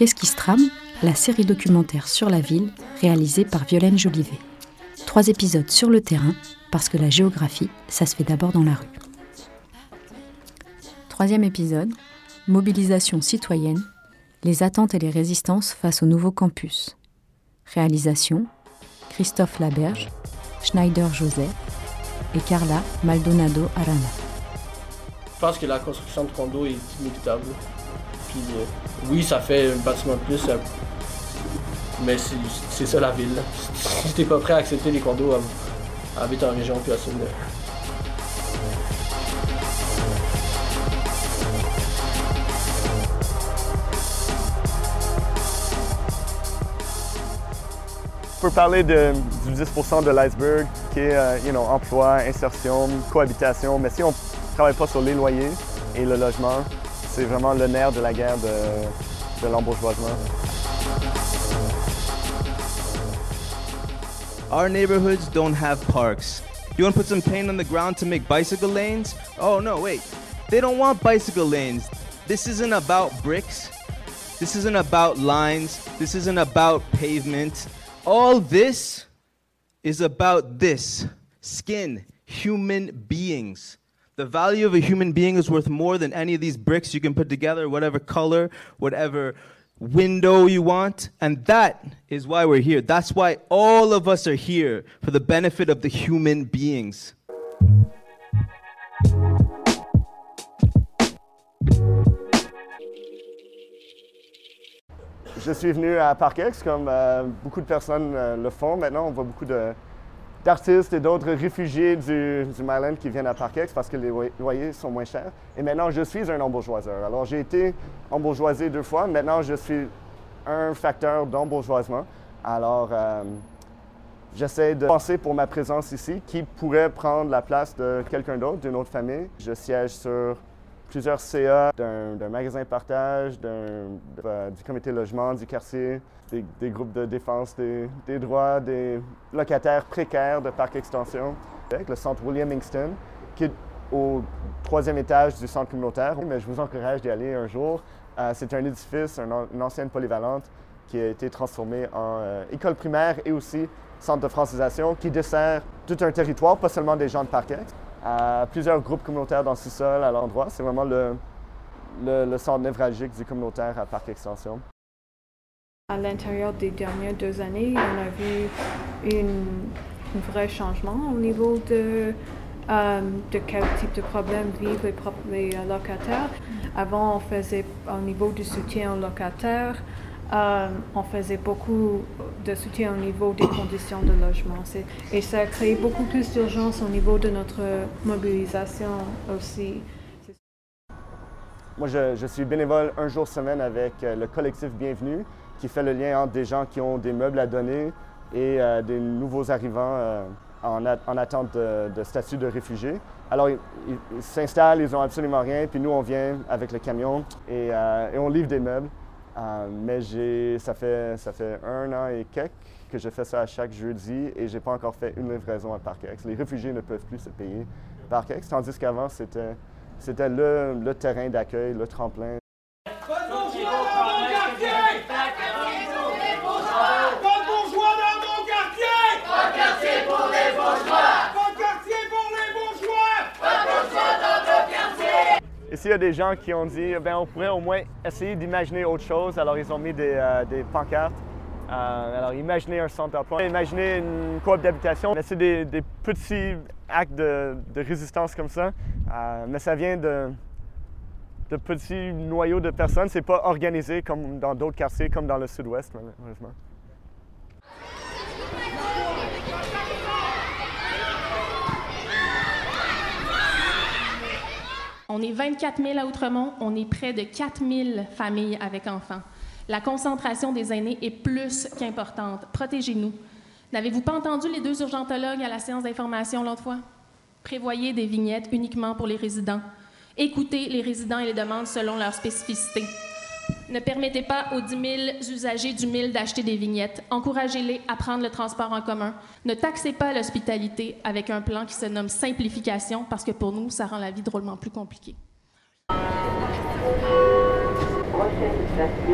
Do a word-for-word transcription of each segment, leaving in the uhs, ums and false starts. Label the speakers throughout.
Speaker 1: Qu'est-ce qui se trame ? La série documentaire sur la ville, réalisée par Violaine Jolivet. Trois épisodes sur le terrain, parce que la géographie, ça se fait d'abord dans la rue. Troisième épisode, mobilisation citoyenne, les attentes et les résistances face au nouveau campus. Réalisation, Christophe Laberge, Schneider Joseph et Carla Maldonado Arana.
Speaker 2: Je pense que la construction de condos est inévitable. Puis, euh, oui, ça fait un bâtiment de plus, euh, mais c'est, c'est ça la ville. Là. Si t'es pas prêt à accepter les condos, à, à habiter en région, puis à se venir.
Speaker 3: On peut parler de, du dix pour cent de l'iceberg qui est euh, you know, emploi, insertion, cohabitation, mais si on ne travaille pas sur les loyers et le logement, c'est vraiment le nerf de la guerre de, de l'embourgeoisement.
Speaker 4: Our neighborhoods don't have parks. You want to put some paint on the ground to make bicycle lanes? Oh no, wait. They don't want bicycle lanes. This isn't about bricks. This isn't about lines. This isn't about pavement. All this is about this, skin, human beings. The value of a human being is worth more than any of these bricks you can put together, whatever color, whatever window you want. And that is why we're here. That's why all of us are here, for the benefit of the human beings.
Speaker 3: Je suis venu à Parkex, comme euh, beaucoup de personnes euh, le font. Maintenant, on voit beaucoup de, d'artistes et d'autres réfugiés du, du Maryland qui viennent à Parkex parce que les loyers sont moins chers. Et maintenant, je suis un embourgeoiseur. Alors, j'ai été embourgeoisé deux fois. Maintenant, je suis un facteur d'embourgeoisement. Alors, euh, j'essaie de penser pour ma présence ici qui pourrait prendre la place de quelqu'un d'autre, d'une autre famille. Je siège sur plusieurs C A d'un, d'un magasin partage, d'un, de, du comité logement du quartier, des, des groupes de défense des, des droits des locataires précaires de Parc Extension, avec le centre William Ingston, qui est au troisième étage du centre communautaire. Mais je vous encourage d'y aller un jour. Euh, c'est un édifice, un, une ancienne polyvalente qui a été transformée en euh, école primaire et aussi centre de francisation qui dessert tout un territoire, pas seulement des gens de Parkex. À plusieurs groupes communautaires dans le sous-sol à l'endroit. C'est vraiment le, le, le centre névralgique du communautaire à Parc Extension.
Speaker 5: À l'intérieur des dernières deux années, on a vu une, un vrai changement au niveau de, euh, de quel type de problème vivent les, les locataires. Avant, on faisait au niveau du soutien aux locataires, Euh, on faisait beaucoup de soutien au niveau des conditions de logement. C'est, et ça a créé beaucoup plus d'urgence au niveau de notre mobilisation aussi. C'est...
Speaker 3: Moi, je, je suis bénévole un jour semaine avec euh, le collectif Bienvenue, qui fait le lien entre des gens qui ont des meubles à donner et euh, des nouveaux arrivants euh, en, a, en attente de, de statut de réfugié. Alors, ils, ils, ils s'installent, ils n'ont absolument rien, puis nous, on vient avec le camion et, euh, et on livre des meubles. Euh, mais j'ai, ça, fait, ça fait un an et quelques que je fais ça à chaque jeudi et je n'ai pas encore fait une livraison à Parkex. Les réfugiés ne peuvent plus se payer Parkex, tandis qu'avant, c'était, c'était le, le terrain d'accueil, le tremplin. Ici, il y a des gens qui ont dit ben on pourrait au moins essayer d'imaginer autre chose. Alors, ils ont mis des, euh, des pancartes. Euh, alors, imaginez un centre d'emploi, imaginez une coop d'habitation. Mais c'est des, des petits actes de, de résistance comme ça. Euh, mais ça vient de, de petits noyaux de personnes. C'est pas organisé comme dans d'autres quartiers, comme dans le sud-ouest, malheureusement.
Speaker 6: On est vingt-quatre mille à Outremont, on est près de quatre mille familles avec enfants. La concentration des aînés est plus qu'importante. Protégez-nous. N'avez-vous pas entendu les deux urgentologues à la séance d'information l'autre fois? Prévoyez des vignettes uniquement pour les résidents. Écoutez les résidents et les demandes selon leurs spécificités. Ne permettez pas aux dix mille usagers du mille d'acheter des vignettes. Encouragez-les à prendre le transport en commun. Ne taxez pas l'hospitalité avec un plan qui se nomme simplification, parce que pour nous, ça rend la vie drôlement plus compliquée.
Speaker 7: Prochaine station,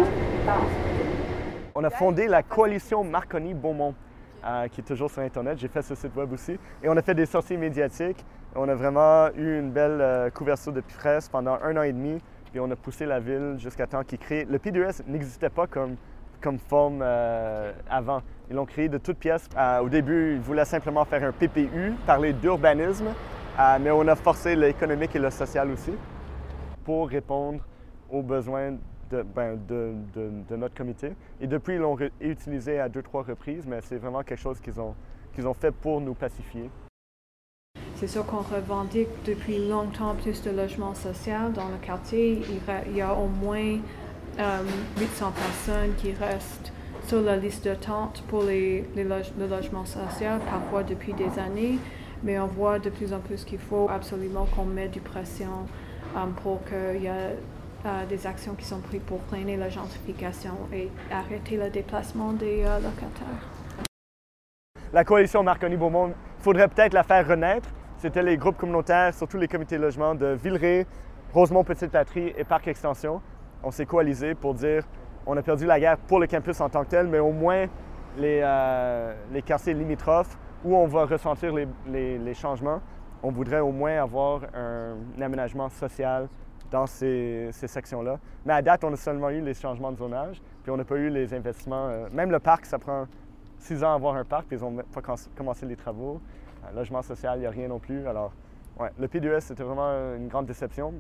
Speaker 3: On a fondé la coalition Marconi-Beaumont, euh, qui est toujours sur Internet. J'ai fait ce site web aussi. Et on a fait des sorties médiatiques. On a vraiment eu une belle euh, couverture de presse pendant un an et demi. Puis on a poussé la ville jusqu'à temps qu'ils créent. Le P deux S n'existait pas comme, comme forme euh, avant. Ils l'ont créé de toutes pièces. Euh, au début, ils voulaient simplement faire un P P U, parler d'urbanisme, euh, mais on a forcé l'économique et le social aussi pour répondre aux besoins de, ben, de, de, de notre comité. Et depuis, ils l'ont utilisé à deux, trois reprises, mais c'est vraiment quelque chose qu'ils ont, qu'ils ont fait pour nous pacifier.
Speaker 5: C'est sûr qu'on revendique depuis longtemps plus de logements sociaux dans le quartier. Il y a au moins euh, huit cents personnes qui restent sur la liste d'attente pour les, les loge, le logement social, parfois depuis des années. Mais on voit de plus en plus qu'il faut absolument qu'on mette du pression euh, pour qu'il y ait euh, des actions qui sont prises pour freiner la gentrification et arrêter le déplacement des euh, locataires.
Speaker 3: La coalition Marconi-Beaumont, il faudrait peut-être la faire renaître. C'était les groupes communautaires, surtout les comités de logement de Villeray, Rosemont-Petite-Patrie et Parc Extension. On s'est coalisés pour dire on a perdu la guerre pour le campus en tant que tel, mais au moins les, euh, les quartiers limitrophes où on va ressentir les, les, les changements, on voudrait au moins avoir un, un aménagement social dans ces, ces sections-là. Mais à date, on a seulement eu les changements de zonage, puis on n'a pas eu les investissements. Euh, même le parc, ça prend six ans à avoir un parc, puis ils n'ont pas commencé les travaux. Un logement social, il n'y a rien non plus. Alors, ouais, le P deux S, c'était vraiment une grande déception.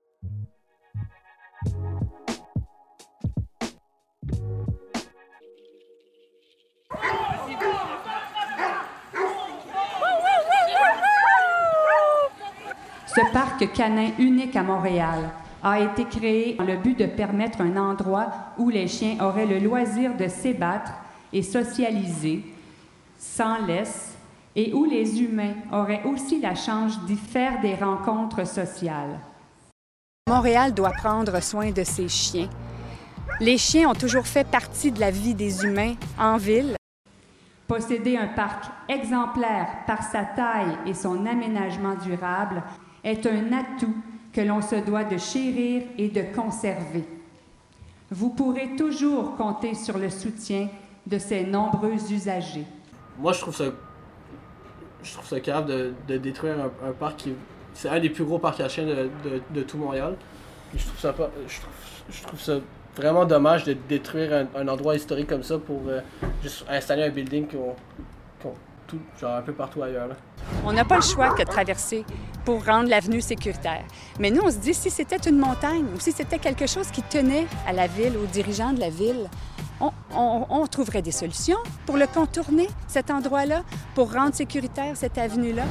Speaker 7: Ce parc canin unique à Montréal a été créé dans le but de permettre un endroit où les chiens auraient le loisir de s'ébattre et socialiser sans laisse, et où les humains auraient aussi la chance d'y faire des rencontres sociales.
Speaker 8: Montréal doit prendre soin de ses chiens. Les chiens ont toujours fait partie de la vie des humains en ville.
Speaker 7: Posséder un parc exemplaire par sa taille et son aménagement durable est un atout que l'on se doit de chérir et de conserver. Vous pourrez toujours compter sur le soutien de ces nombreux usagers.
Speaker 2: Moi, je trouve ça Je trouve ça grave de, de détruire un, un parc qui... C'est un des plus gros parcs à chiens de, de, de tout Montréal. Et je trouve ça pas, je trouve, je trouve ça vraiment dommage de détruire un, un endroit historique comme ça pour euh, juste installer un building qu'on, qu'on, tout, genre un peu partout ailleurs. Là.
Speaker 8: On n'a pas le choix que de traverser pour rendre l'avenue sécuritaire. Mais nous, on se dit, si c'était une montagne ou si c'était quelque chose qui tenait à la ville, aux dirigeants de la ville, On, on, on trouverait des solutions pour le contourner, cet endroit-là, pour rendre sécuritaire cette avenue-là.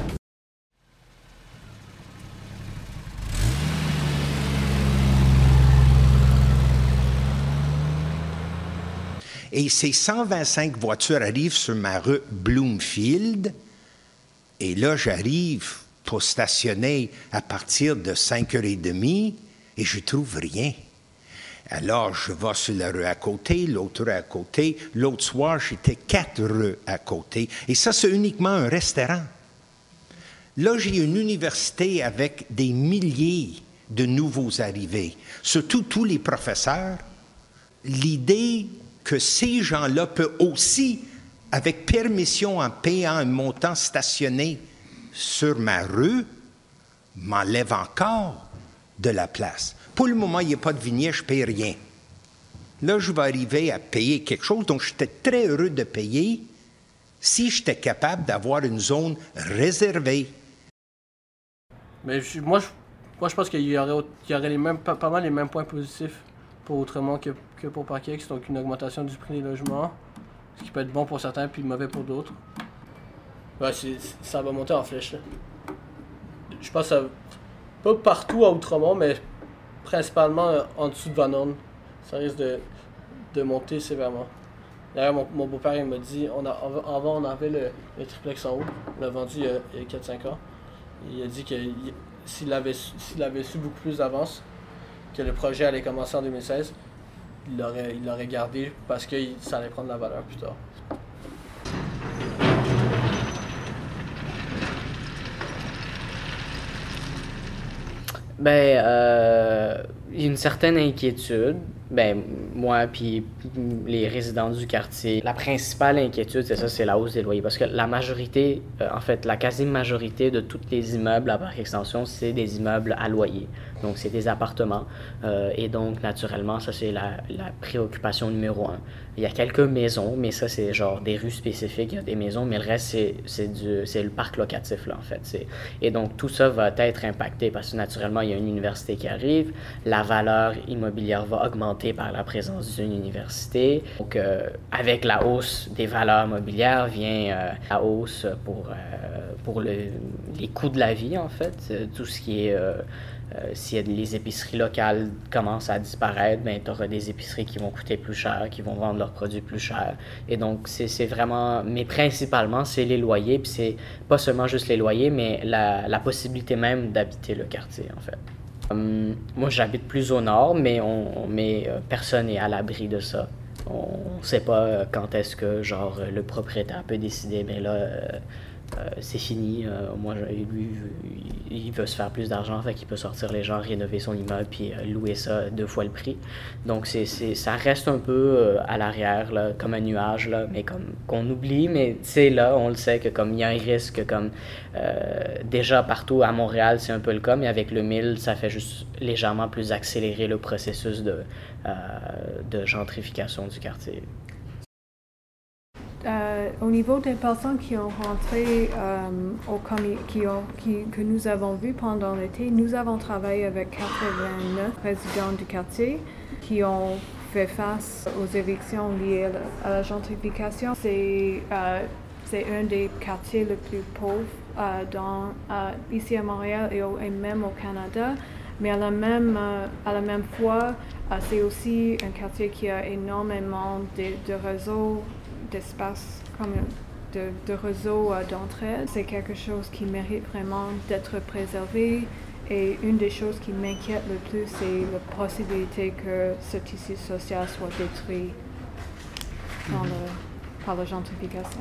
Speaker 9: Et ces cent vingt-cinq voitures arrivent sur ma rue Bloomfield. Et là, j'arrive pour stationner à partir de cinq heures trente et je trouve rien. Alors, je vais sur la rue à côté, l'autre rue à côté. L'autre soir, j'étais quatre rues à côté. Et ça, c'est uniquement un restaurant. Là, j'ai une université avec des milliers de nouveaux arrivés, surtout tous les professeurs. L'idée que ces gens-là peuvent aussi, avec permission en payant un montant stationné sur ma rue, m'enlève encore de la place. Pour le moment, il n'y a pas de vignette, je ne paye rien. Là, je vais arriver à payer quelque chose dont j'étais très heureux de payer si j'étais capable d'avoir une zone réservée.
Speaker 2: Mais je, moi, je, moi, je pense qu'il y aurait, il y aurait les mêmes, pas, pas mal les mêmes points positifs pour Outremont que, que pour Parkex, donc une augmentation du prix des logements, ce qui peut être bon pour certains puis mauvais pour d'autres. Ouais, c'est, ça va monter en flèche. Là. Je pense que ça, pas partout à Outremont, mais principalement euh, en dessous de Van Horn. Ça risque de, de monter sévèrement. D'ailleurs, mon, mon beau-père il m'a dit, on a, avant on avait le, le triplex en haut, on l'a vendu euh, il y a quatre cinq ans. Il a dit que s'il avait, s'il avait su beaucoup plus d'avance, que le projet allait commencer en deux mille seize, il l'aurait, il l'aurait gardé parce que ça allait prendre de la valeur plus tard.
Speaker 10: Ben, euh, il y a une certaine inquiétude, Ben moi puis les résidents du quartier, la principale inquiétude, c'est ça, c'est la hausse des loyers. Parce que la majorité, euh, en fait, la quasi-majorité de tous les immeubles à Parc Extension, c'est des immeubles à loyer. Donc, c'est des appartements. Euh, et donc, naturellement, ça, c'est la, la préoccupation numéro un. Il y a quelques maisons, mais ça, c'est genre des rues spécifiques. Il y a des maisons, mais le reste, c'est, c'est, du, c'est le parc locatif, là, en fait. C'est, et donc, tout ça va être impacté parce que, naturellement, il y a une université qui arrive. La valeur immobilière va augmenter par la présence d'une université. Donc, euh, avec la hausse des valeurs immobilières vient euh, la hausse pour, euh, pour le, les coûts de la vie, en fait. Tout ce qui est... Euh, Euh, si les épiceries locales commencent à disparaître, ben, tu auras des épiceries qui vont coûter plus cher, qui vont vendre leurs produits plus cher. Et donc, c'est, c'est vraiment... Mais principalement, c'est les loyers. Puis c'est pas seulement juste les loyers, mais la, la possibilité même d'habiter le quartier, en fait. Um, moi, j'habite plus au nord, mais, on, mais euh, personne n'est à l'abri de ça. On ne sait pas quand est-ce que, genre, le propriétaire peut décider, mais là... Euh, Euh, c'est fini. Euh, moi, lui, il veut se faire plus d'argent, fait qu'il peut sortir les gens, rénover son immeuble, puis euh, louer ça deux fois le prix. Donc, c'est, c'est, ça reste un peu euh, à l'arrière, là, comme un nuage, là, mais comme qu'on oublie. Mais tu sais, là, on le sait que comme il y a un risque, comme euh, déjà partout à Montréal, c'est un peu le cas, mais avec le mille, ça fait juste légèrement plus accélérer le processus de, euh, de gentrification du quartier.
Speaker 5: Euh, au niveau des personnes qui ont rentré euh, au commis, qui ont, qui, que nous avons vu pendant l'été, nous avons travaillé avec quatre-vingt-neuf résidents du quartier qui ont fait face aux évictions liées à la, à la gentrification. C'est, euh, c'est un des quartiers les plus pauvres euh, dans, euh, ici à Montréal et, au, et même au Canada. Mais à la même, euh, à la même fois, euh, c'est aussi un quartier qui a énormément de, de réseaux d'espace, comme de, de réseau euh, d'entraide. C'est quelque chose qui mérite vraiment d'être préservé. Et une des choses qui m'inquiète le plus, c'est la possibilité que ce tissu social soit détruit dans le, par la gentrification.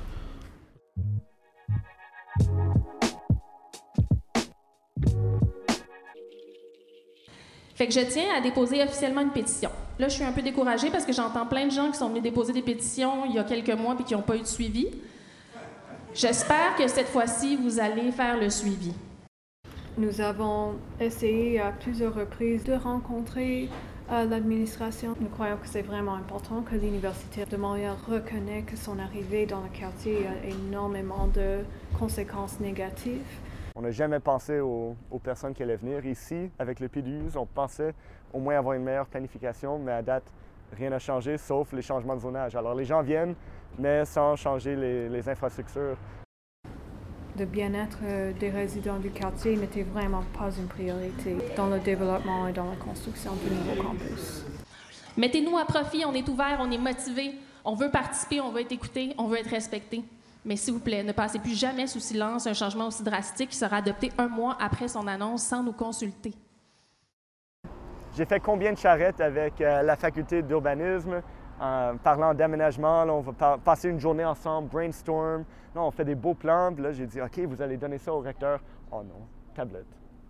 Speaker 6: Fait que je tiens à déposer officiellement une pétition. Là, je suis un peu découragée parce que j'entends plein de gens qui sont venus déposer des pétitions il y a quelques mois et qui n'ont pas eu de suivi. J'espère que cette fois-ci, vous allez faire le suivi.
Speaker 5: Nous avons essayé à plusieurs reprises de rencontrer euh, l'administration. Nous croyons que c'est vraiment important que l'Université de Montréal reconnaisse que son arrivée dans le quartier a énormément de conséquences négatives.
Speaker 3: On n'a jamais pensé aux, aux personnes qui allaient venir ici avec le P D U S. On pensait au moins avoir une meilleure planification, mais à date, rien n'a changé sauf les changements de zonage. Alors les gens viennent, mais sans changer les, les infrastructures.
Speaker 5: Le bien-être des résidents du quartier n'était vraiment pas une priorité dans le développement et dans la construction du nouveau campus.
Speaker 6: Mettez-nous à profit, on est ouvert, on est motivé, on veut participer, on veut être écouté, on veut être respecté. Mais s'il vous plaît, ne passez plus jamais sous silence un changement aussi drastique qui sera adopté un mois après son annonce sans nous consulter.
Speaker 3: J'ai fait combien de charrettes avec euh, la faculté d'urbanisme, en parlant d'aménagement. Là, on va pa- passer une journée ensemble, brainstorm. Là, on fait des beaux plans. Puis là, j'ai dit, OK, vous allez donner ça au recteur. Oh non, tablette.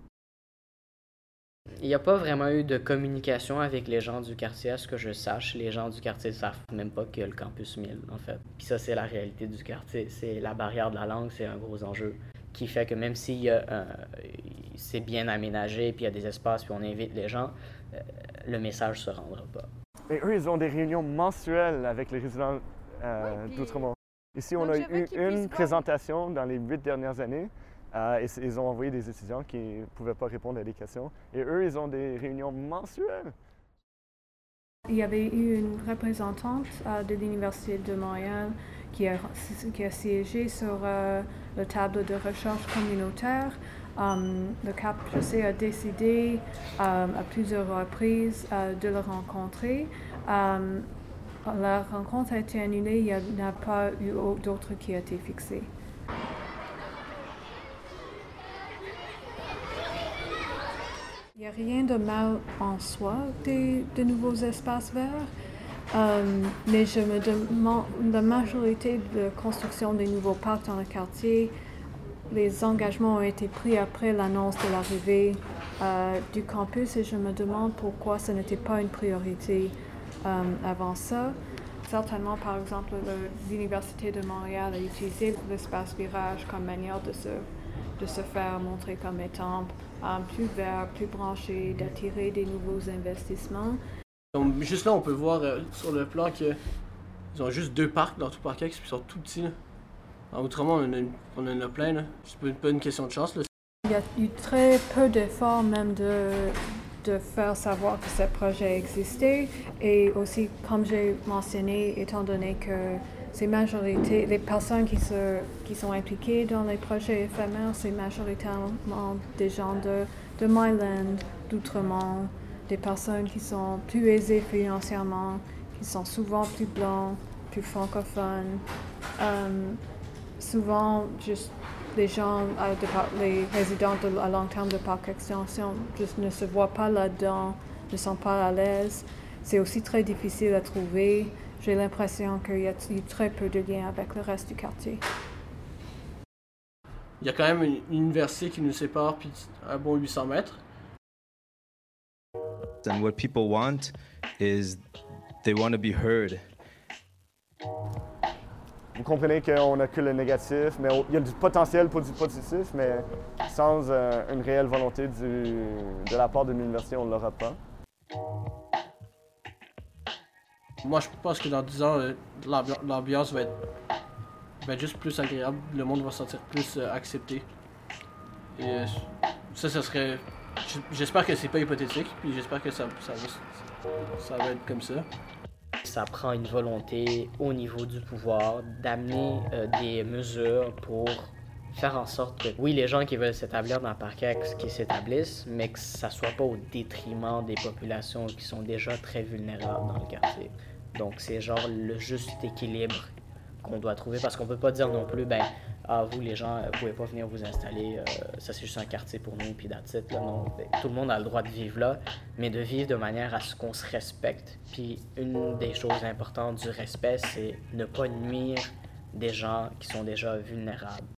Speaker 10: Il n'y a pas vraiment eu de communication avec les gens du quartier, à ce que je sache. Les gens du quartier ne savent même pas qu'il y a le campus mille, en fait. Puis ça, c'est la réalité du quartier. C'est la barrière de la langue, c'est un gros enjeu qui fait que même si y a, euh, c'est bien aménagé, puis il y a des espaces, puis on invite les gens, euh, le message ne se rendra pas.
Speaker 3: Et eux, ils ont des réunions mensuelles avec les résidents euh, oui, puis... d'Outremont. Ici, on a eu une présentation dans les huit dernières années. Euh, et ils ont envoyé des étudiants qui ne pouvaient pas répondre à des questions. Et eux, ils ont des réunions mensuelles.
Speaker 5: Il y avait eu une représentante euh, de l'Université de Montréal qui a, qui a siégé sur euh, le tableau de recherche communautaire. Um, le C A P, je sais, a décidé um, à plusieurs reprises uh, de le rencontrer. Um, la rencontre a été annulée, il n'y a pas eu d'autre qui a été fixé. Il n'y a rien de mal en soi des, de nouveaux espaces verts, um, mais je me demande, la majorité de construction des nouveaux parcs dans le quartier, les engagements ont été pris après l'annonce de l'arrivée euh, du campus et je me demande pourquoi ce n'était pas une priorité euh, avant ça. Certainement, par exemple, l'Université de Montréal a utilisé l'espace Virage comme manière de se, de se faire montrer comme étant um, plus vert, plus branché, d'attirer des nouveaux investissements.
Speaker 2: Donc, juste là, on peut voir euh, sur le plan qu'ils ont juste deux parcs dans tout Parkex, puis ils sont tout petits. Là. Alors, autrement, on en a, on en a plein. Là. C'est pas, pas une question de chance. Là.
Speaker 5: Il y a eu très peu d'efforts même de, de faire savoir que ce projet existait. Et aussi, comme j'ai mentionné, étant donné que c'est majorité, les personnes qui, se, qui sont impliquées dans les projets éphémères, c'est majoritairement des gens de, de Myland, d'Outremont, des personnes qui sont plus aisées financièrement, qui sont souvent plus blancs, plus francophones. Um, souvent, juste les gens, euh, de, les résidents de, à long terme de Parc Extension juste ne se voient pas là-dedans, ne sont pas à l'aise. C'est aussi très difficile à trouver. J'ai l'impression qu'il y a eu très peu de liens avec le reste du quartier.
Speaker 2: Il y a quand même une, une université qui nous sépare, puis un bon huit cents mètres.
Speaker 4: And what people want is they want to be heard.
Speaker 3: Vous comprenez qu'on n'a que le négatif, mais il y a du potentiel pour du positif, mais sans euh, une réelle volonté du, de la part de l'université, on ne l'aura pas.
Speaker 2: Moi, je pense que dans dix ans, l'ambiance va être, va être juste plus agréable. Le monde va se sentir plus euh, accepté. Et euh, ça, ça serait... J'espère que c'est pas hypothétique, puis j'espère que ça, ça, va, ça va être comme ça.
Speaker 10: Ça prend une volonté au niveau du pouvoir d'amener euh, des mesures pour faire en sorte que, oui, les gens qui veulent s'établir dans Parkex qui s'établissent, mais que ça soit pas au détriment des populations qui sont déjà très vulnérables dans le quartier. Donc c'est genre le juste équilibre qu'on doit trouver, parce qu'on peut pas dire non plus, ben, ah, vous les gens, vous pouvez pas venir vous installer, euh, ça c'est juste un quartier pour nous, puis that's it, là, non. Ben, tout le monde a le droit de vivre là, mais de vivre de manière à ce qu'on se respecte. Puis une des choses importantes du respect, c'est ne pas nuire des gens qui sont déjà vulnérables.